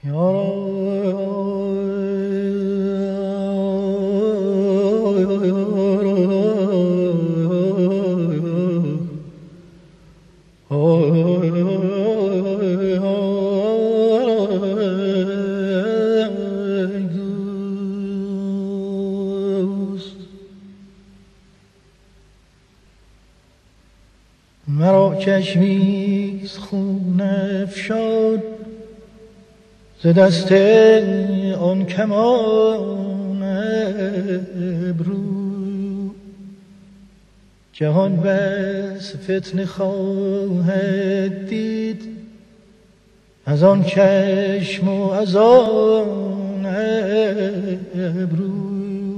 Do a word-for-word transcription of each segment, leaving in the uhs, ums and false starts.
مرا چشمیز خون افشاد ز دست آن کمان ابرو، جهان بس فتنه خواهد دید از آن چشم و از آن ابرو،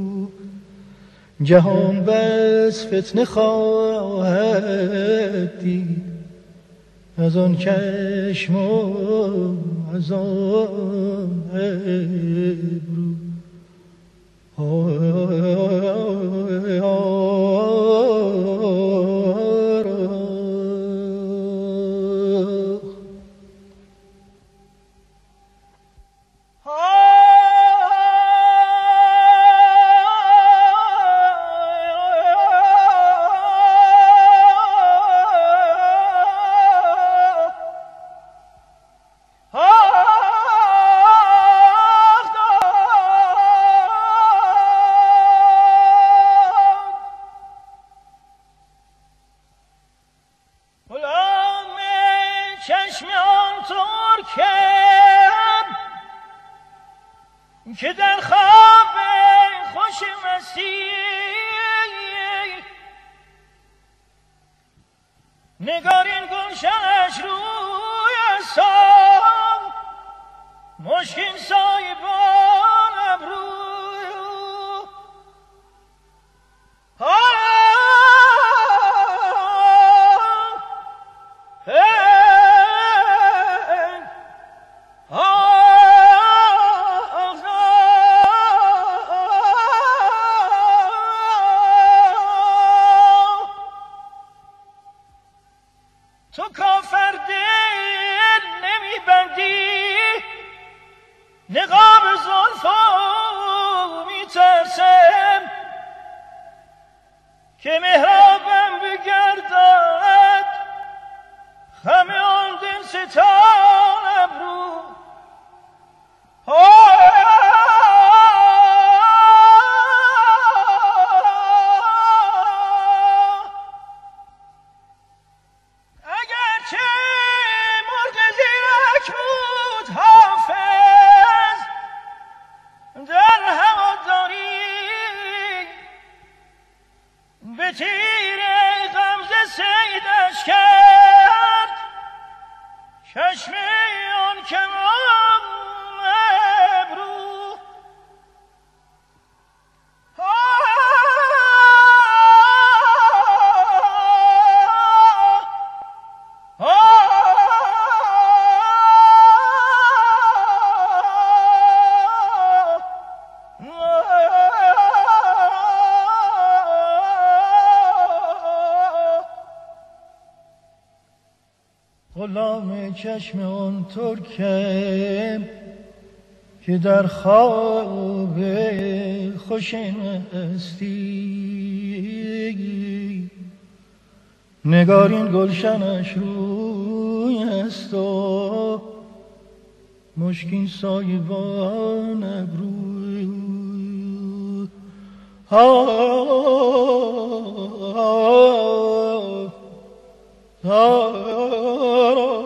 جهان بس فتنه خواهد دید از آن چشم و از آن ابرو. که در خواب خوش مستی نگارین گلشنش روی سام مشکین سایبان ابرو. تو کافر دل نمیبندی نقاب زلفا میترسم که محرابم بگردد خم آن دل ستان ابرو. به تیر غمزه صیدش کرد چشم آن کمان ابرو. غلام چشم آن ترکم که در خواب خوش مستی نگارین گلشنش روی است و مشکین سایبان ابرو. آه آه آه